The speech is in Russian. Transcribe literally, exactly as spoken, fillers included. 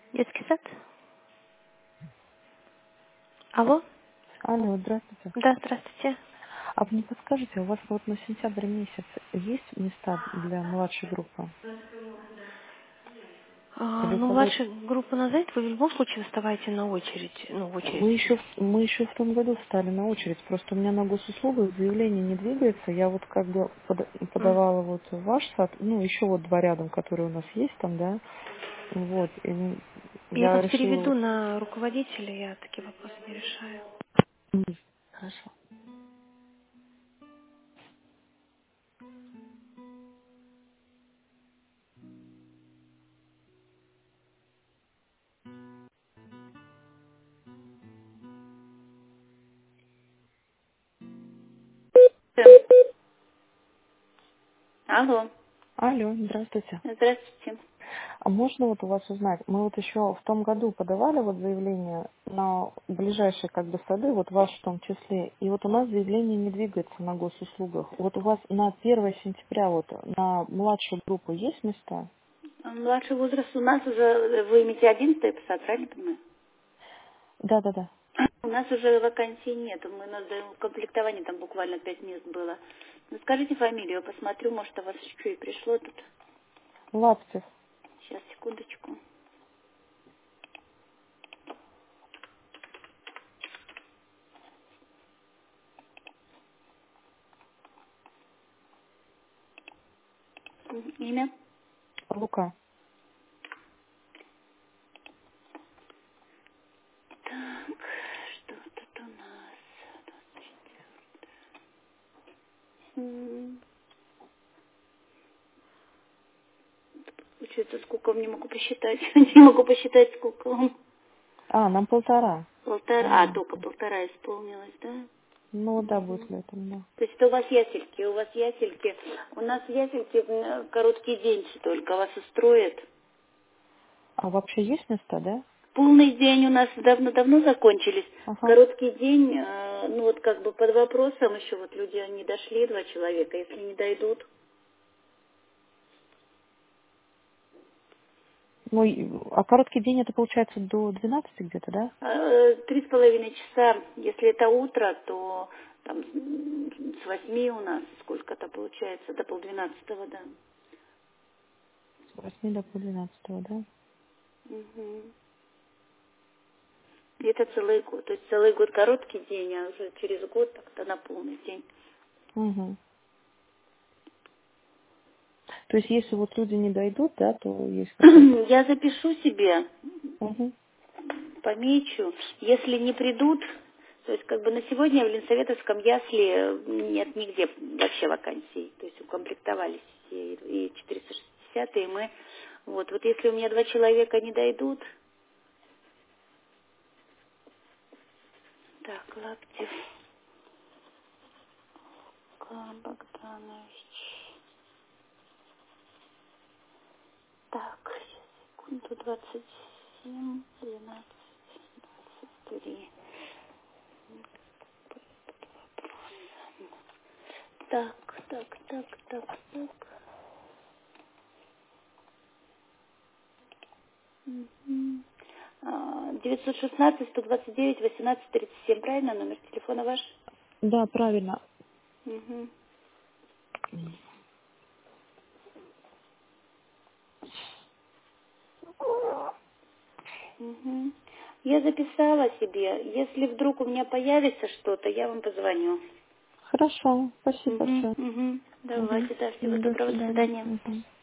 Детский сад? Алло? Алло, здравствуйте. Да, здравствуйте. А вы не подскажете, у вас вот на сентябрь месяц есть места для младшей группы? А, Или у ну, кого? ваша группа назовет, вы в любом случае вставайте на очередь. Ну, в Мы очередь. еще, в- мы еще в том году встали на очередь, просто у меня на госуслугах заявление не двигается. Я вот как бы пода- М. подавала вот в ваш сад, ну, еще вот два рядом, которые у нас есть там, да. Вот, и Я я вас решила переведу вот... на руководителя, я такие вопросы не решаю. М, Хорошо. Алло, Алло, здравствуйте. здравствуйте. А можно вот у вас узнать, мы вот еще в том году подавали вот заявление на ближайшие как бы сады, вот ваш в том числе, и вот у нас заявление не двигается на госуслугах. Вот у вас на первое сентября вот на младшую группу есть места? Младший возраст у нас уже, вы имеете одиннадцатый посад, правильно понимаю? Да, да, да. У нас уже вакансий нет, мы на в комплектовании там буквально пять мест было. Ну, скажите фамилию, я посмотрю, может, у вас еще и пришло тут. Лаптев. Сейчас, секундочку. М, Имя? Лука. Так, что тут у нас? М, Получается, сколько вам не могу посчитать. Не могу посчитать, сколько вам. А, нам полтора. Полтора, а, А, только полтора исполнилось, да? ну да, Мгм. будет летом, да. То есть это у вас ясельки, у вас ясельки. У нас ясельки м, короткий день только вас устроит. А вообще есть места, да? Полный день у нас давно-давно закончились. Ага. Короткий день, э, ну вот как бы под вопросом еще вот люди не дошли, два человека, если не дойдут. Ну, и- а короткий день это получается до двенадцати где-то, да? э, Три с половиной часа, если это утро, то там м, с восьми у нас сколько-то получается, до полдвенадцатого, да. С восьми до полдвенадцатого, да? Мгм. И это целый год. То есть целый год короткий день, а уже через год так-то на полный день. Угу. То есть, если вот люди не дойдут, да, то есть какой-то... Я запишу себе, Угу. помечу. Если не придут, то есть как бы на сегодня в Ленсоветовском ясле нет нигде вообще вакансий. То есть укомплектовались все, и четыреста шестьдесят, и мы. Вот, вот если у меня два человека не дойдут, так, Лаптев Ка Богданович. Так, секунду, двадцать семь, двенадцать, двадцать три. Так, так, так, так, так. Мгм. А, девятьсот шестнадцать сто двадцать девять восемнадцать тридцать семь, правильно? Номер телефона ваш? Да, правильно. Мгм. Мгм. Я записала себе. Если вдруг у меня появится что-то, я вам позвоню. Хорошо, спасибо Угу, большое. угу. Угу. Давайте, да, всего До доброго, до свидания. свидания. Угу.